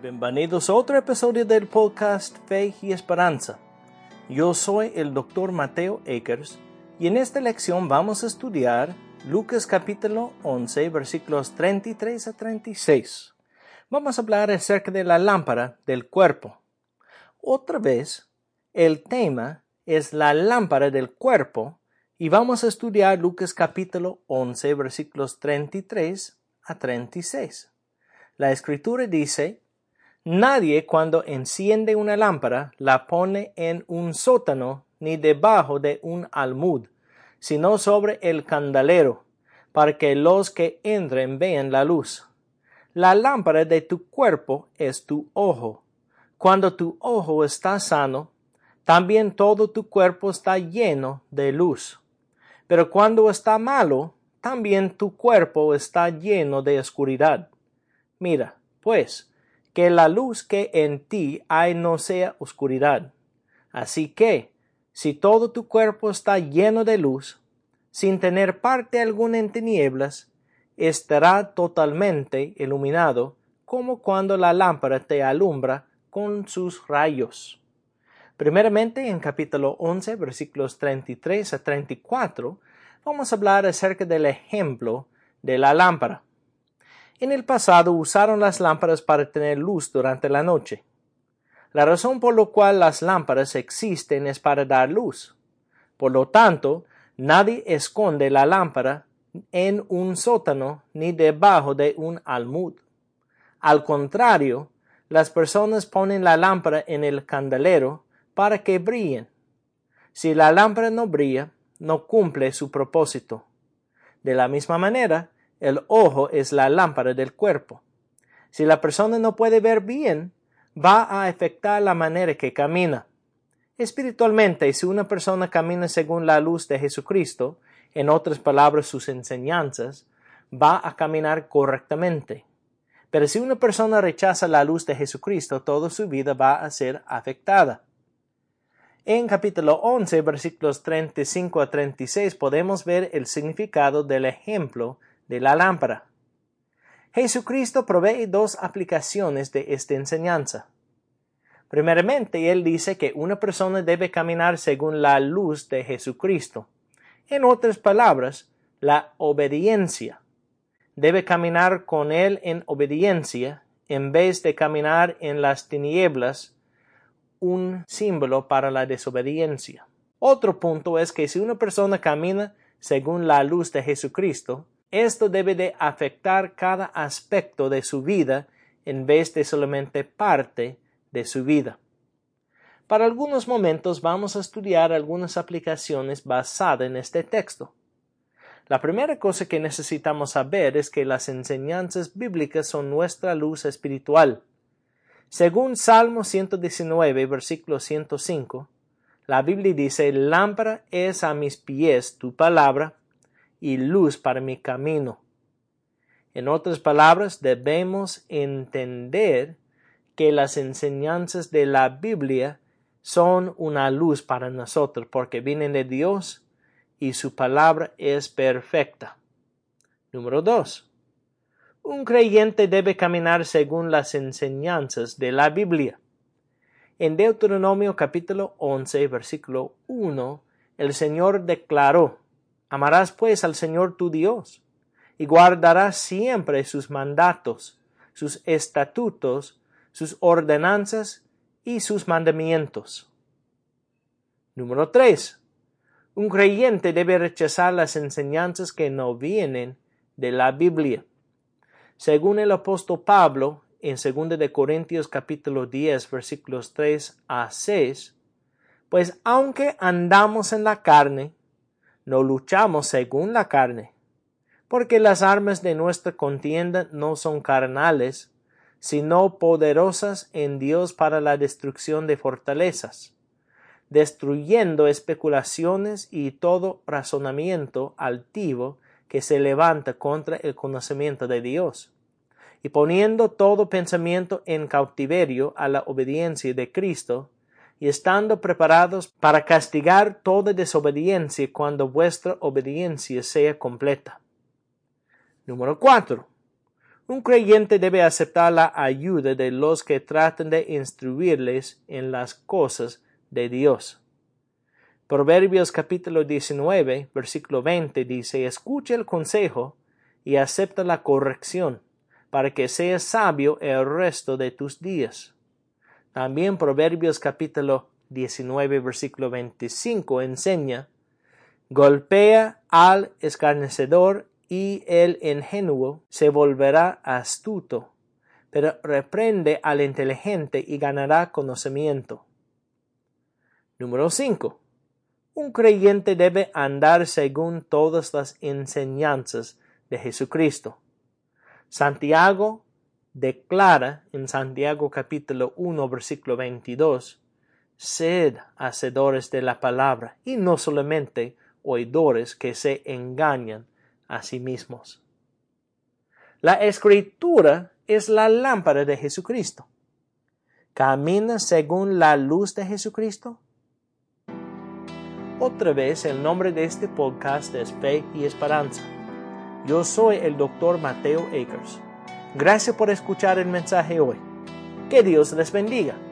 Bienvenidos a otro episodio del podcast Fe y Esperanza. Yo soy el Dr. Mateo Akers y en esta lección vamos a estudiar Lucas capítulo 11 versículos 33 a 36. Vamos a hablar acerca de la lámpara del cuerpo. Otra vez, el tema es la lámpara del cuerpo y vamos a estudiar Lucas capítulo 11 versículos 33 a 36. La escritura dice: Nadie cuando enciende una lámpara la pone en un sótano ni debajo de un almud, sino sobre el candelero, para que los que entren vean la luz. La lámpara de tu cuerpo es tu ojo. Cuando tu ojo está sano, también todo tu cuerpo está lleno de luz. Pero cuando está malo, también tu cuerpo está lleno de oscuridad. Mira, pues, que la luz que en ti hay no sea oscuridad. Así que, si todo tu cuerpo está lleno de luz, sin tener parte alguna en tinieblas, estará totalmente iluminado, como cuando la lámpara te alumbra con sus rayos. Primeramente, en capítulo 11, versículos 33 a 34, vamos a hablar acerca del ejemplo de la lámpara. En el pasado usaron las lámparas para tener luz durante la noche. La razón por la cual las lámparas existen es para dar luz. Por lo tanto, nadie esconde la lámpara en un sótano ni debajo de un almud. Al contrario, las personas ponen la lámpara en el candelero para que brillen. Si la lámpara no brilla, no cumple su propósito. De la misma manera, el ojo es la lámpara del cuerpo. Si la persona no puede ver bien, va a afectar la manera que camina. Espiritualmente, si una persona camina según la luz de Jesucristo, en otras palabras sus enseñanzas, va a caminar correctamente. Pero si una persona rechaza la luz de Jesucristo, toda su vida va a ser afectada. En capítulo 11, versículos 35 a 36, podemos ver el significado del ejemplo de la lámpara. Jesucristo provee dos aplicaciones de esta enseñanza. Primeramente, Él dice que una persona debe caminar según la luz de Jesucristo. En otras palabras, la obediencia. Debe caminar con Él en obediencia en vez de caminar en las tinieblas, un símbolo para la desobediencia. Otro punto es que si una persona camina según la luz de Jesucristo, esto debe de afectar cada aspecto de su vida en vez de solamente parte de su vida. Para algunos momentos vamos a estudiar algunas aplicaciones basadas en este texto. La primera cosa que necesitamos saber es que las enseñanzas bíblicas son nuestra luz espiritual. Según Salmo 119, versículo 105, la Biblia dice: Lámpara es a mis pies tu palabra y luz para mi camino. En otras palabras, debemos entender que las enseñanzas de la Biblia son una luz para nosotros porque vienen de Dios y su palabra es perfecta. Número 2. Un creyente debe caminar según las enseñanzas de la Biblia. En Deuteronomio capítulo 11, versículo 1, el Señor declaró: Amarás pues al Señor tu Dios, y guardarás siempre sus mandatos, sus estatutos, sus ordenanzas y sus mandamientos. Número 3. Un creyente debe rechazar las enseñanzas que no vienen de la Biblia. Según el apóstol Pablo, en 2 de Corintios capítulo 10, versículos 3 a 6, pues aunque andamos en la carne, no luchamos según la carne, porque las armas de nuestra contienda no son carnales, sino poderosas en Dios para la destrucción de fortalezas, destruyendo especulaciones y todo razonamiento altivo que se levanta contra el conocimiento de Dios, y poniendo todo pensamiento en cautiverio a la obediencia de Cristo, y estando preparados para castigar toda desobediencia cuando vuestra obediencia sea completa. Número 4. Un creyente debe aceptar la ayuda de los que tratan de instruirles en las cosas de Dios. Proverbios capítulo 19, versículo 20 dice: escucha el consejo y acepta la corrección, para que seas sabio el resto de tus días. También Proverbios capítulo 19, versículo 25 enseña: golpea al escarnecedor y el ingenuo se volverá astuto, pero reprende al inteligente y ganará conocimiento. Número 5. Un creyente debe andar según todas las enseñanzas de Jesucristo. Santiago declara en Santiago capítulo 1 versículo 22: sed hacedores de la palabra y no solamente oidores que se engañan a sí mismos. La Escritura es la lámpara de Jesucristo. ¿Camina según la luz de Jesucristo? Otra vez, el nombre de este podcast es Fe y Esperanza. Yo soy el Dr. Mateo Akers. Gracias por escuchar el mensaje hoy. Que Dios les bendiga.